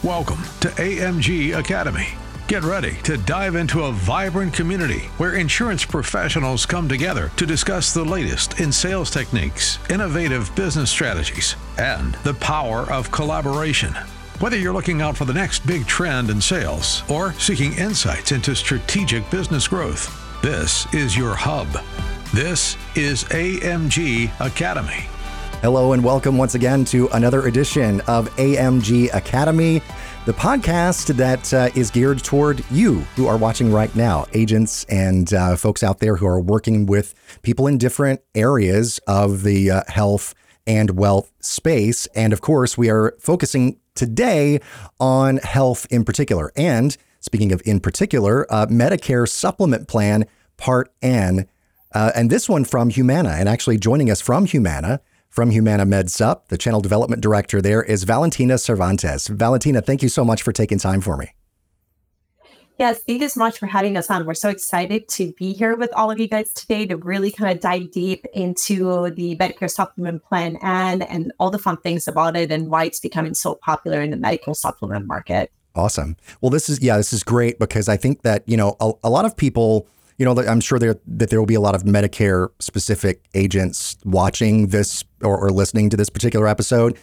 Welcome to AMG Academy. Get ready to dive into a vibrant community where insurance professionals come together to discuss the latest in sales techniques, innovative business strategies, and the power of collaboration. Whether you're looking out for the next big trend in sales or seeking insights into strategic business growth, this is your hub. This is AMG Academy. Hello and welcome once again to another edition of AMG Academy, the podcast that is geared toward you who are watching right now, agents and folks out there who are working with people in different areas of the health and wealth space. And of course, we are focusing today on health in particular. And speaking of in particular, Medicare Supplement Plan Part N, and this one from Humana. And actually joining us from Humana MedSup, the channel development director there, is Valentina Cervantes. Valentina, thank you so much for taking time for me. Yes, thank you so much for having us on. We're so excited to be here with all of you guys today to really kind of dive deep into the Medicare Supplement Plan and all the fun things about it and why it's becoming so popular in the medical supplement market. Awesome. Well, this is great because I think that, a lot of people, I'm sure that there will be a lot of Medicare specific agents watching this or listening to this particular episode.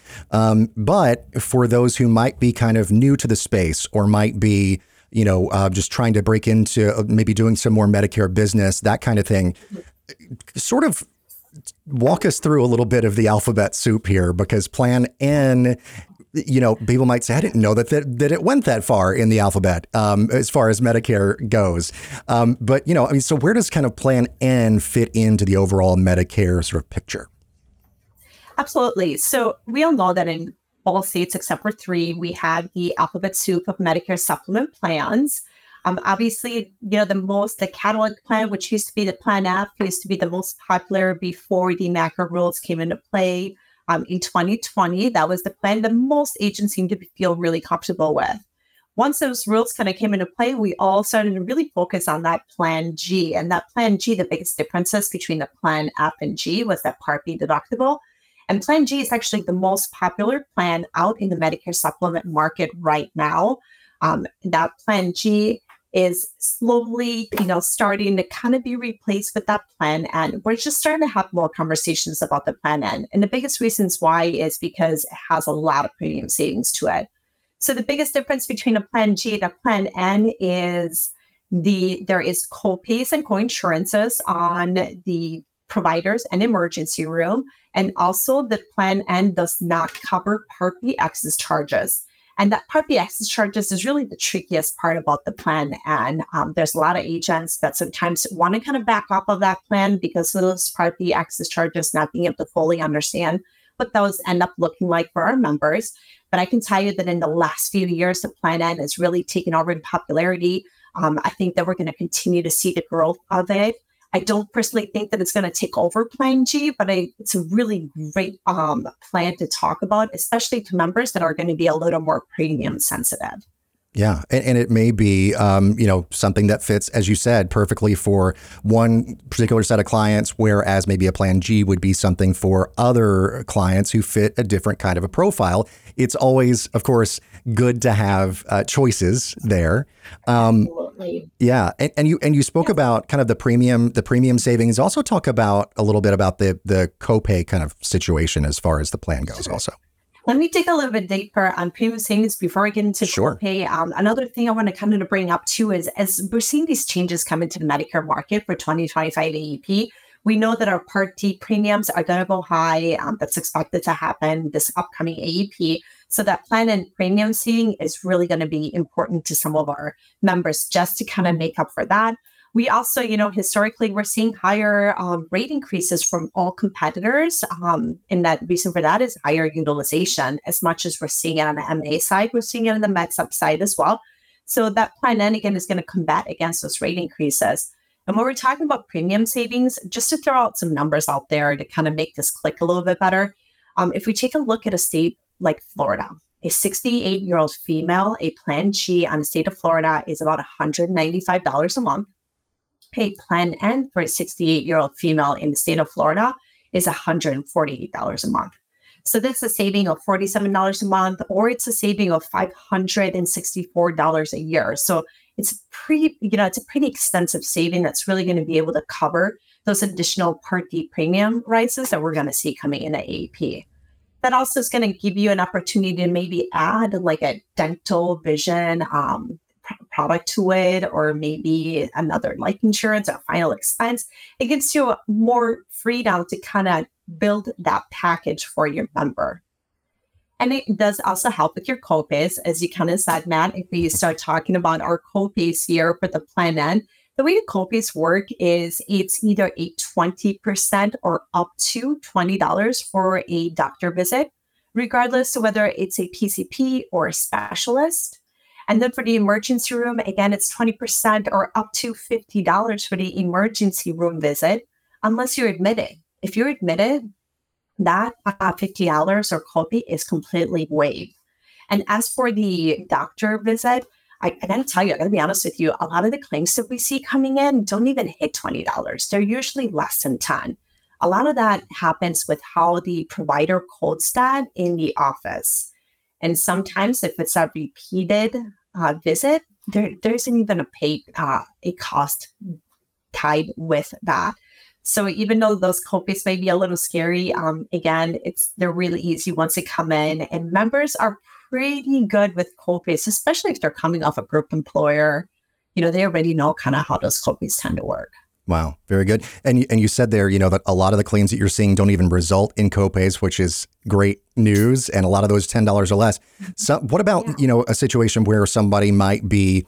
But for those who might be kind of new to the space or might be, just trying to break into maybe doing some more Medicare business, that kind of thing, sort of walk us through a little bit of the alphabet soup here, because Plan N, people might say, I didn't know that it went that far in the alphabet as far as Medicare goes. But, so where does kind of Plan N fit into the overall Medicare sort of picture? Absolutely. So we all know that in all states except for 3, we have the alphabet soup of Medicare supplement plans. Obviously, the Catalog plan, which used to be the Plan F, used to be the most popular before the NACA rules came into play. In 2020, that was the plan that most agents seemed to feel really comfortable with. Once those rules kind of came into play, we all started to really focus on that Plan G. And that Plan G, the biggest differences between the Plan F and G was that Part B deductible. And Plan G is actually the most popular plan out in the Medicare supplement market right now. That Plan G is slowly, starting to kind of be replaced with that Plan N. We're just starting to have more conversations about the Plan N. And the biggest reasons why is because it has a lot of premium savings to it. So the biggest difference between a Plan G and a Plan N is there is co-pays and co-insurances on the providers and emergency room. And also the Plan N does not cover Part B excess charges. And that Part B excess charges is really the trickiest part about the Plan N. There's a lot of agents that sometimes want to kind of back off of that plan because of those Part B excess charges, not being able to fully understand what those end up looking like for our members. But I can tell you that in the last few years, the Plan N has really taken over in popularity. I think that we're going to continue to see the growth of it. I don't personally think that it's going to take over Plan G, but it's a really great plan to talk about, especially to members that are going to be a little more premium sensitive. Yeah. And it may be, something that fits, as you said, perfectly for one particular set of clients, whereas maybe a Plan G would be something for other clients who fit a different kind of a profile. It's always, of course, good to have choices there. Absolutely. Yeah. And you spoke about kind of the premium savings. Also talk about a little bit about the copay kind of situation as far as the plan goes also. Let me dig a little bit deeper on premium savings before I get into copay. Another thing I want to kind of bring up too is as we're seeing these changes come into the Medicare market for 2025 AEP, we know that our Part D premiums are going to go high. That's expected to happen this upcoming AEP. So that Plan and premium saving is really going to be important to some of our members just to kind of make up for that. We also, historically, we're seeing higher rate increases from all competitors. And that reason for that is higher utilization. As much as we're seeing it on the MA side, we're seeing it on the MedSup side as well. So that Plan N, again, is going to combat against those rate increases. And when we're talking about premium savings, just to throw out some numbers out there to kind of make this click a little bit better, if we take a look at a state like Florida, a 68-year-old female, a Plan G on the state of Florida is about $195 a month. A Plan N for a 68-year-old female in the state of Florida is $148 a month. So that's a saving of $47 a month, or it's a saving of $564 a year. So it's it's a pretty extensive saving that's really going to be able to cover those additional Part D premium rises that we're going to see coming in at AEP. That also is going to give you an opportunity to maybe add like a dental vision product to it, or maybe another life insurance or final expense. It gives you more freedom to kind of build that package for your member. And it does also help with your copays. As you kind of said, Matt, if we start talking about our copays here for the plan end, the way the copays work is it's either a 20% or up to $20 for a doctor visit, regardless of whether it's a PCP or a specialist. And then for the emergency room, again, it's 20% or up to $50 for the emergency room visit, unless you're admitted. If you're admitted, that $50 or copay is completely waived. And as for the doctor visit, I gotta tell you, I gotta be honest with you, a lot of the claims that we see coming in don't even hit $20. They're usually less than $10. A lot of that happens with how the provider codes that in the office. And sometimes if it's a repeated visit, there isn't even a cost tied with that. So even though those copays may be a little scary, again, they're really easy once they come in, and members are pretty good with copays, especially if they're coming off a group employer. They already know kind of how those copays tend to work. Wow, very good. And you said there, that a lot of the claims that you're seeing don't even result in copays, which is great news. And a lot of those $10 or less. So what about, a situation where somebody might be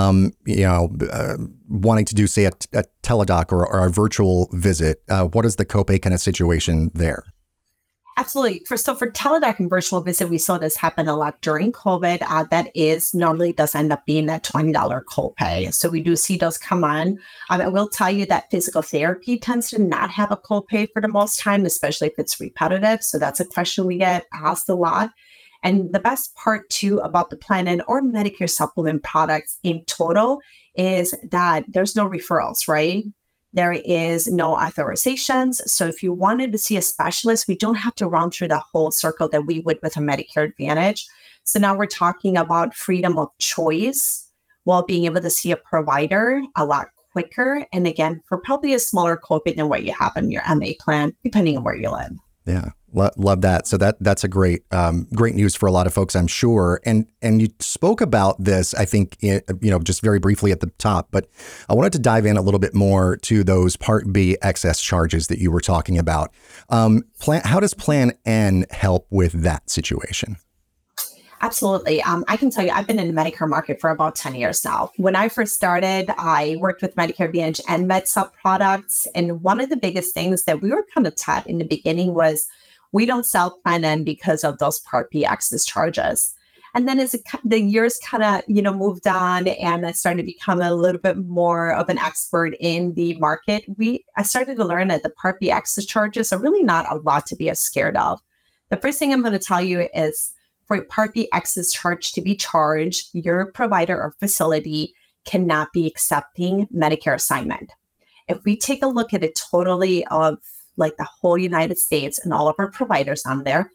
wanting to do, say, a teledoc or a virtual visit? What is the copay kind of situation there? Absolutely. For teledoc and virtual visit, we saw this happen a lot during COVID. That is normally does end up being that $20 copay. So we do see those come on. I will tell you that physical therapy tends to not have a copay for the most time, especially if it's repetitive. So that's a question we get asked a lot. And the best part too about the Plan N or Medicare supplement products in total is that there's no referrals, right? There is no authorizations. So if you wanted to see a specialist, we don't have to run through the whole circle that we would with a Medicare Advantage. So now we're talking about freedom of choice while being able to see a provider a lot quicker. And again, for probably a smaller copay than what you have in your MA plan, depending on where you live. Yeah. Love that. So that's a great news for a lot of folks, I'm sure. And you spoke about this, I think, just very briefly at the top, but I wanted to dive in a little bit more to those Part B excess charges that you were talking about. How does Plan N help with that situation? Absolutely. I can tell you, I've been in the Medicare market for about 10 years now. When I first started, I worked with Medicare Advantage and MedSup products. And one of the biggest things that we were kind of taught in the beginning was we don't sell Plan N because of those Part B excess charges. And then as the years kind of, moved on and I started to become a little bit more of an expert in the market, I started to learn that the Part B excess charges are really not a lot to be scared of. The first thing I'm going to tell you is for a Part B excess charge to be charged, your provider or facility cannot be accepting Medicare assignment. If we take a look at it totally of like the whole United States and all of our providers on there,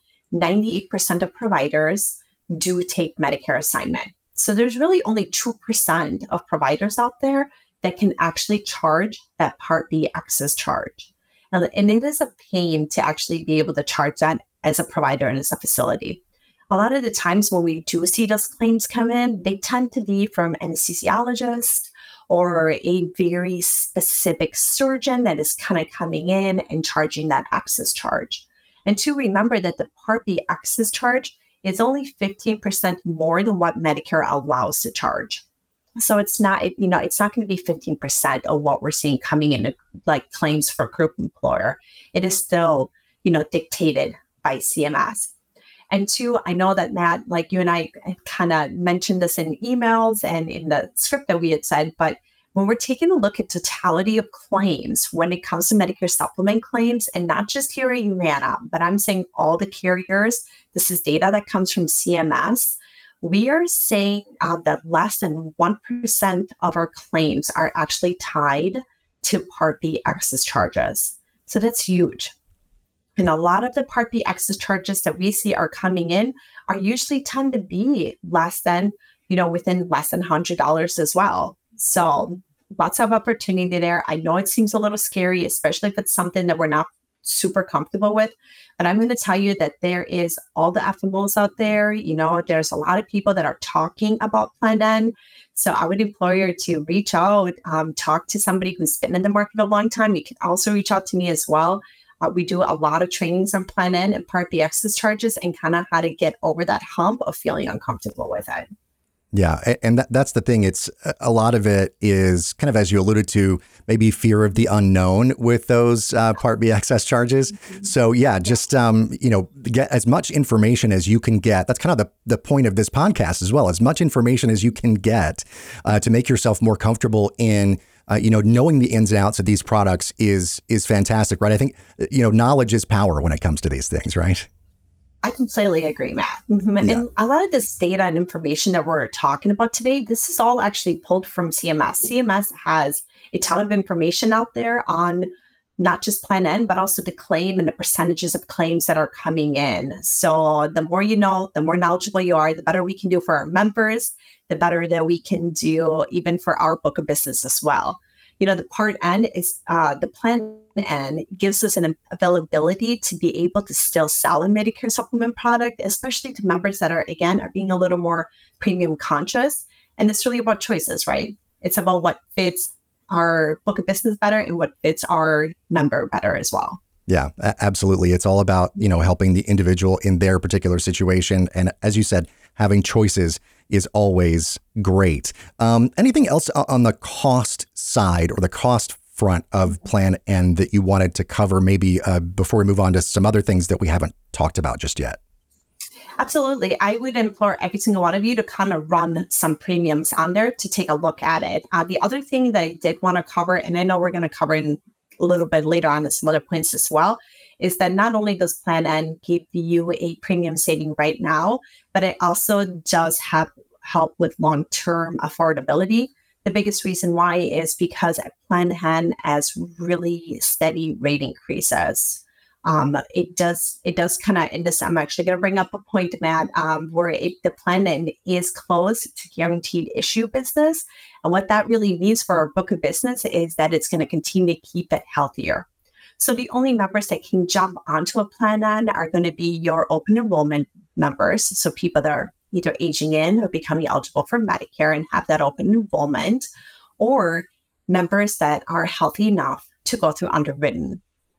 98% of providers do take Medicare assignment. So there's really only 2% of providers out there that can actually charge that Part B excess charge. And it is a pain to actually be able to charge that as a provider and as a facility. A lot of the times when we do see those claims come in, they tend to be from anesthesiologists or a very specific surgeon that is kind of coming in and charging that excess charge. And to remember that the Part B excess charge is only 15% more than what Medicare allows to charge. So it's not, it's not going to be 15% of what we're seeing coming in like claims for group employer. It is still, dictated by CMS. And two, I know that Matt, like you and I kind of mentioned this in emails and in the script that we had said, but when we're taking a look at totality of claims, when it comes to Medicare supplement claims, and not just here at Humana, but I'm saying all the carriers, this is data that comes from CMS, we are saying that less than 1% of our claims are actually tied to Part B excess charges. So that's huge. And a lot of the Part B excess charges that we see are coming in are usually tend to be less than, within less than $100 as well. So lots of opportunity there. I know it seems a little scary, especially if it's something that we're not super comfortable with. But I'm going to tell you that there is all the FMOs out there. There's a lot of people that are talking about Plan N. So I would implore you to reach out, talk to somebody who's been in the market a long time. You can also reach out to me as well. We do a lot of trainings on Plan N and Part B excess charges and kind of how to get over that hump of feeling uncomfortable with it. Yeah. And that's the thing. It's a lot of it is kind of, as you alluded to, maybe fear of the unknown with those Part B excess charges. So yeah, just, get as much information as you can get. That's kind of the point of this podcast as well. As much information as you can get to make yourself more comfortable in knowing the ins and outs of these products is fantastic, right? I think, knowledge is power when it comes to these things, right? I completely agree, Matt. Mm-hmm. Yeah. And a lot of this data and information that we're talking about today, this is all actually pulled from CMS. CMS has a ton of information out there on not just Plan N, but also the claim and the percentages of claims that are coming in. So the more you know, the more knowledgeable you are, the better we can do for our members, the better that we can do even for our book of business as well. The Part N is the Plan N gives us an availability to be able to still sell a Medicare supplement product, especially to members that are being a little more premium conscious. And it's really about choices, right? It's about what fits our book of business better and what fits our member better as well. Yeah, absolutely. It's all about, helping the individual in their particular situation. And as you said, having choices is always great. Anything else on the cost side or the cost front of Plan N that you wanted to cover maybe before we move on to some other things that we haven't talked about just yet? Absolutely. I would implore every single one of you to kind of run some premiums on there to take a look at it. The other thing that I did want to cover, and I know we're going to cover in a little bit later on some other points as well, is that not only does Plan N give you a premium saving right now, but it also does have help with long-term affordability. The biggest reason why is because Plan N has really steady rate increases. It does kind of, in this, I'm actually going to bring up a point, Matt, where the Plan N is closed to guaranteed issue business. And what that really means for our book of business is that it's going to continue to keep it healthier. So the only members that can jump onto a Plan N are going to be your open enrollment members. So people that are either aging in or becoming eligible for Medicare and have that open enrollment, or members that are healthy enough to go through underwritten.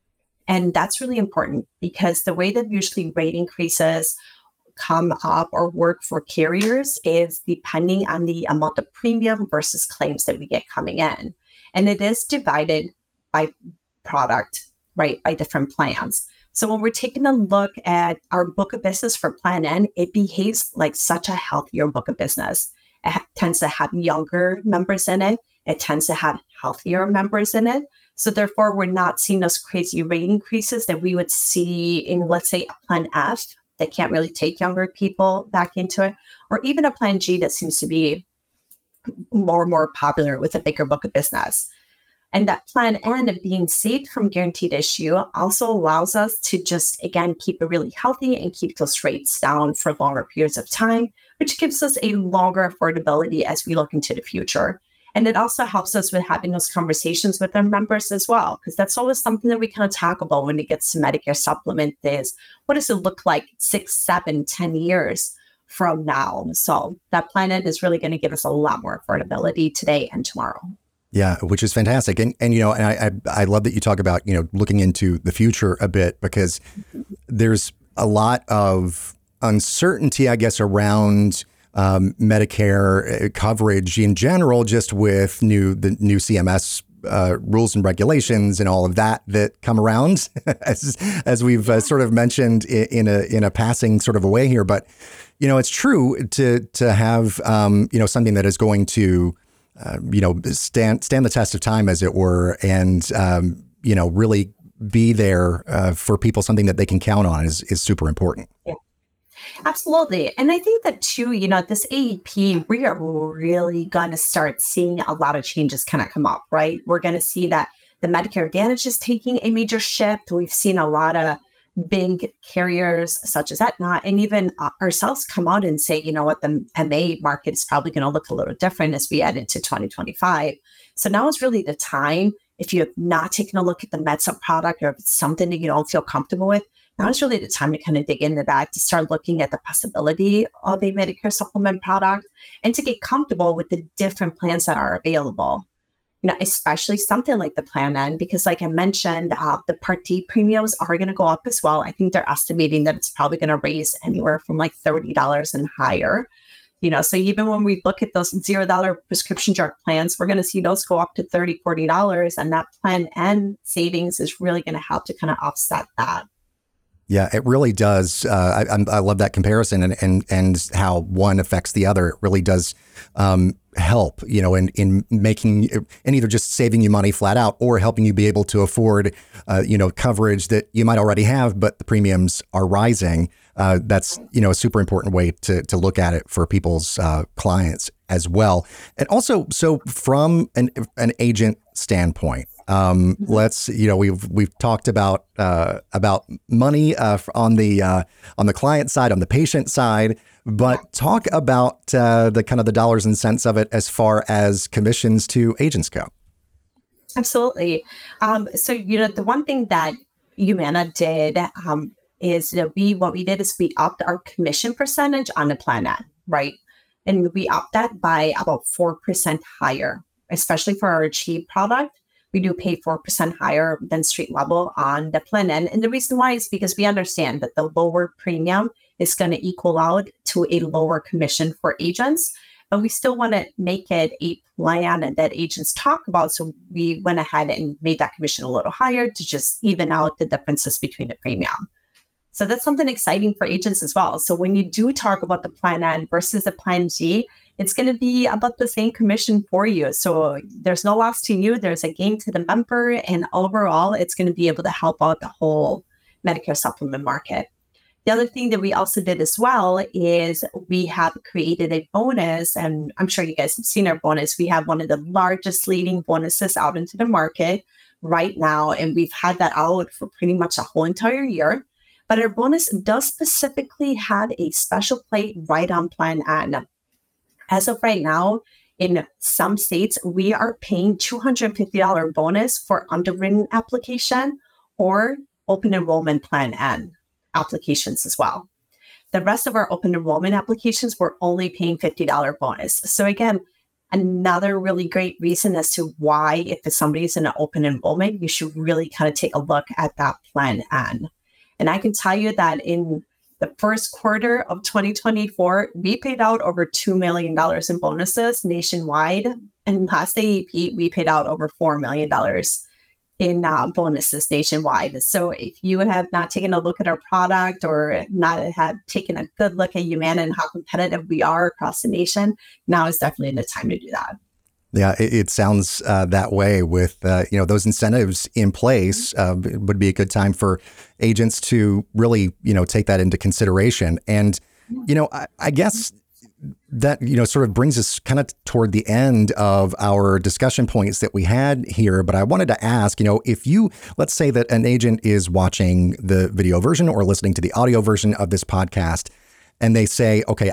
And that's really important because the way that usually rate increases come up or work for carriers is depending on the amount of premium versus claims that we get coming in. And it is divided by product, right, by different plans. So when we're taking a look at our book of business for Plan N, it behaves like such a healthier book of business. It tends to have younger members in it. It tends to have healthier members in it. So therefore, we're not seeing those crazy rate increases that we would see in, let's say, a Plan F that can't really take younger people back into it, or even a Plan G that seems to be more and more popular with a bigger book of business. And that Plan N of being saved from guaranteed issue also allows us to just, again, keep it really healthy and keep those rates down for longer periods of time, which gives us a longer affordability as we look into the future. And it also helps us with having those conversations with our members as well, because that's always something that we kind of talk about when it gets to Medicare supplement is, what does it look like 6, 7, 10 years from now? So that Plan N is really going to give us a lot more affordability today and tomorrow. Yeah, which is fantastic. And I love that you talk about, looking into the future a bit, because there's a lot of uncertainty, I guess, around Medicare coverage in general, just with the new CMS rules and regulations and all of that come around, as we've sort of mentioned in a passing sort of a way here. But it's true to have something that is going to stand the test of time, as it were, and really be there for people. Something that they can count on is super important. Yeah. Absolutely. And I think that too, this AEP, we are really going to start seeing a lot of changes kind of come up, right? We're going to see that the Medicare Advantage is taking a major shift. We've seen a lot of big carriers such as Aetna and even ourselves come out and say, you know what, the MA market is probably going to look a little different as we head into 2025. So now is really the time, if you have not taken a look at the MedSup product or if it's something that you don't feel comfortable with, now is really the time to kind of dig into that, to start looking at the possibility of a Medicare supplement product and to get comfortable with the different plans that are available. You know, especially something like the Plan N, because like I mentioned, the Part D premiums are going to go up as well. I think they're estimating that it's probably going to raise anywhere from like $30 and higher. You know, so even when we look at those $0 prescription drug plans, we're going to see those go up to $30, $40. And that Plan N savings is really going to help to kind of offset that. Yeah, it really does. I love that comparison and how one affects the other. It really does help, you know, in making, and either just saving you money flat out or helping you be able to afford, you know, coverage that you might already have, but the premiums are rising. That's, you know, a super important way to look at it for people's clients as well. And also, so from an agent standpoint, let's, you know, we've talked about money on the client side, on the patient side, but talk about the kind of the dollars and cents of it as far as commissions to agents go. Absolutely. So, you know, the one thing that Humana did is what we did is we upped our commission percentage on the Plan N, right? And we upped that by about 4% higher, especially for our Achieve product. We do pay 4% higher than street level on the Plan N. And the reason why is because we understand that the lower premium is going to equal out to a lower commission for agents. But we still want to make it a plan that agents talk about. So we went ahead and made that commission a little higher to just even out the differences between the premium. So that's something exciting for agents as well. So when you do talk about the Plan N versus the Plan G, it's going to be about the same commission for you. So there's no loss to you. There's a gain to the member. And overall, it's going to be able to help out the whole Medicare supplement market. The other thing that we also did as well is we have created a bonus. And I'm sure you guys have seen our bonus. We have one of the largest leading bonuses out into the market right now. And we've had that out for pretty much a whole entire year. But our bonus does specifically have a special plate right on Plan N. As of right now, in some states, we are paying $250 bonus for underwritten application or open enrollment Plan N applications as well. The rest of our open enrollment applications, we're only paying $50 bonus. So again, another really great reason as to why if somebody's in an open enrollment, you should really kind of take a look at that Plan N. And I can tell you that in the first quarter of 2024, we paid out over $2 million in bonuses nationwide. And last AEP, we paid out over $4 million in bonuses nationwide. So if you have not taken a look at our product or not have taken a good look at Humana and how competitive we are across the nation, now is definitely the time to do that. Yeah, it sounds that way with, you know, those incentives in place. It would be a good time for agents to really, you know, take that into consideration. And, you know, I guess that, you know, sort of brings us kind of toward the end of our discussion points that we had here. But I wanted to ask, you know, if you, let's say that an agent is watching the video version or listening to the audio version of this podcast, and they say, okay,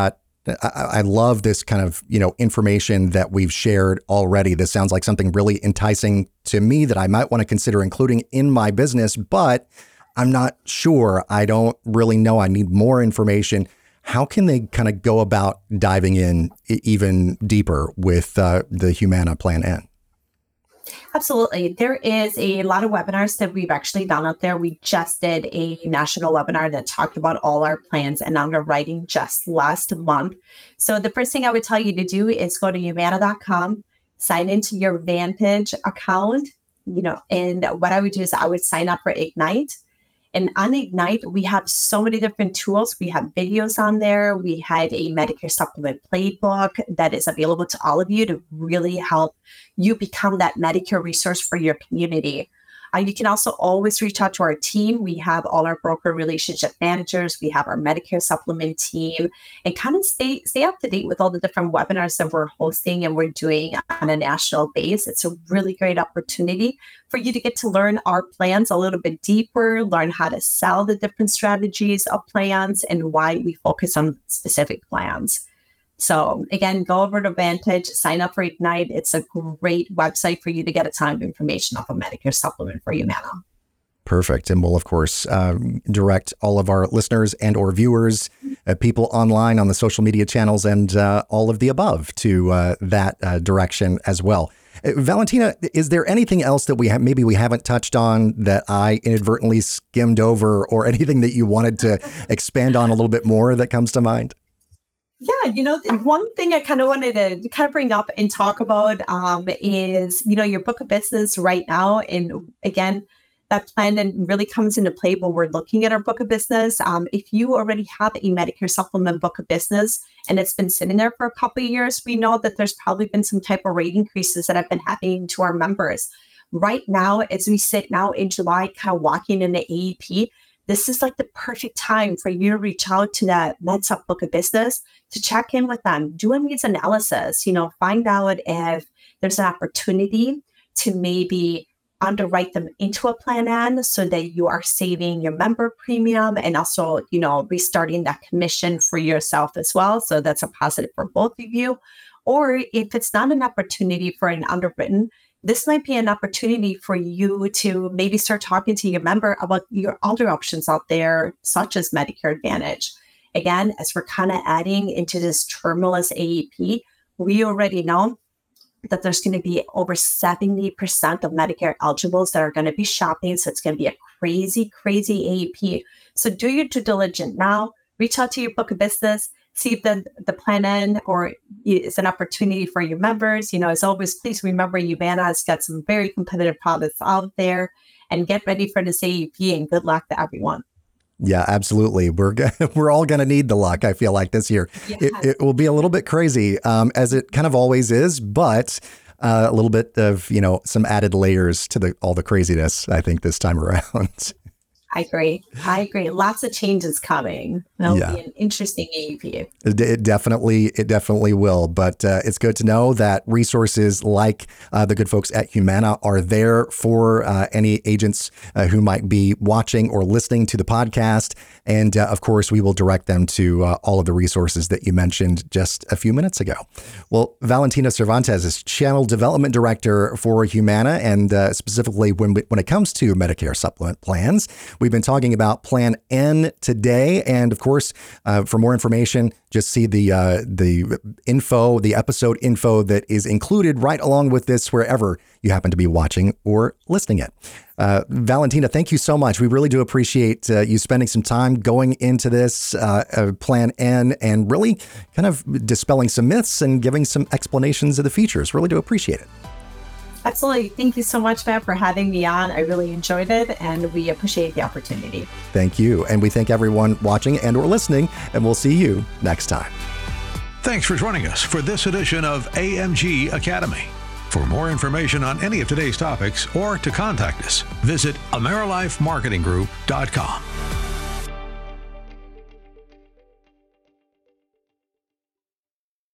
I love this kind of, you know, information that we've shared already. This sounds like something really enticing to me that I might want to consider including in my business, but I'm not sure. I don't really know. I need more information. How can they kind of go about diving in even deeper with the Humana Plan N? Absolutely. There is a lot of webinars that we've actually done out there. We just did a national webinar that talked about all our plans and underwriting just last month. So the first thing I would tell you to do is go to Humana.com, sign into your Vantage account, you know, and what I would do is I would sign up for Ignite. And on Ignite, we have so many different tools. We have videos on there. We have a Medicare Supplement Playbook that is available to all of you to really help you become that Medicare resource for your community. You can also always reach out to our team. We have all our broker relationship managers. We have our Medicare supplement team, and kind of stay up to date with all the different webinars that we're hosting and we're doing on a national base. It's a really great opportunity for you to get to learn our plans a little bit deeper, learn how to sell the different strategies of plans and why we focus on specific plans. So again, go over to Vantage, sign up for Ignite. It's a great website for you to get a ton of information off a Medicare supplement for Humana. Perfect. And we'll, of course, direct all of our listeners and or viewers, people online on the social media channels and all of the above to that direction as well. Valentina, is there anything else that we haven't touched on that I inadvertently skimmed over, or anything that you wanted to expand on a little bit more that comes to mind? Yeah, one thing I kind of wanted to kind of bring up and talk about is, your book of business right now. And again, that plan then really comes into play when we're looking at our book of business. If you already have a Medicare supplement book of business and it's been sitting there for a couple of years, we know that there's probably been some type of rate increases that have been happening to our members. Right now, as we sit now in July, kind of walking into AEP, this is like the perfect time for you to reach out to that MedSup book of business to check in with them, do a needs analysis, find out if there's an opportunity to maybe underwrite them into a plan N so that you are saving your member premium and also, restarting that commission for yourself as well. So that's a positive for both of you. Or if it's not an opportunity for an underwritten, this might be an opportunity for you to maybe start talking to your member about your other options out there, such as Medicare Advantage. Again, as we're kind of adding into this terminalist AEP, we already know that there's going to be over 70% of Medicare eligibles that are going to be shopping. So it's going to be a crazy, crazy AEP. So do your due diligence now, reach out to your book of business, see if the plan N or is an opportunity for your members. As always, please remember Humana has got some very competitive products out there, and get ready for this AEP, and good luck to everyone. Yeah, absolutely. We're all going to need the luck, I feel like, this year. Yeah. It will be a little bit crazy, as it kind of always is, but a little bit of, some added layers to all the craziness, I think, this time around. I agree. Lots of changes coming. That'll be an interesting AEP. It definitely will. But it's good to know that resources like the good folks at Humana are there for any agents who might be watching or listening to the podcast. And of course, we will direct them to all of the resources that you mentioned just a few minutes ago. Well, Valentina Cervantes is Channel Development Director for Humana, and specifically when it comes to Medicare supplement plans. We've been talking about Plan N today. And of course, for more information, just see the episode info that is included right along with this wherever you happen to be watching or listening it. Valentina, thank you so much. We really do appreciate you spending some time going into this Plan N and really kind of dispelling some myths and giving some explanations of the features. Really do appreciate it. Absolutely. Thank you so much, Matt, for having me on. I really enjoyed it, and we appreciate the opportunity. Thank you. And we thank everyone watching and or listening, and we'll see you next time. Thanks for joining us for this edition of AMG Academy. For more information on any of today's topics or to contact us, visit AmerLifeMarketingGroup.com.